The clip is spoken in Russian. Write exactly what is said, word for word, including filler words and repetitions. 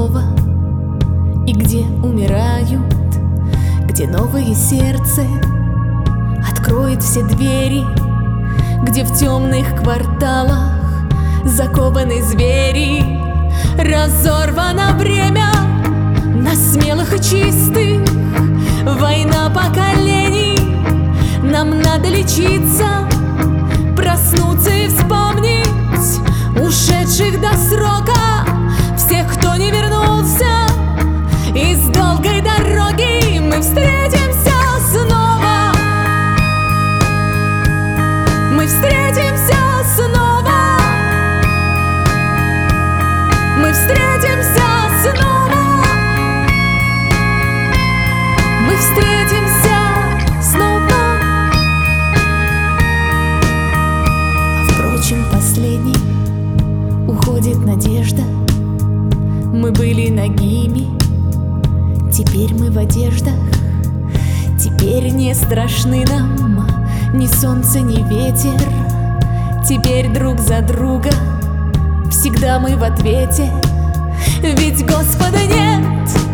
снова, и где умирают, где новое сердце откроет все двери, где в темных кварталах закованы звери. Разорвано бремя на смелых и чистых, война поколений. Нам надо лечиться, проснуться и вспомнить ушедших до срока, всех, кто не вернулся из долгой дороги. Мы встретимся снова, мы встретимся снова, мы встретимся снова, мы встретимся снова. Впрочем, последней уходит надежда. Мы были нагими, теперь мы в одеждах. Теперь не страшны нам ни солнце, ни ветер. Теперь друг за друга всегда мы в ответе. Ведь Господа нет,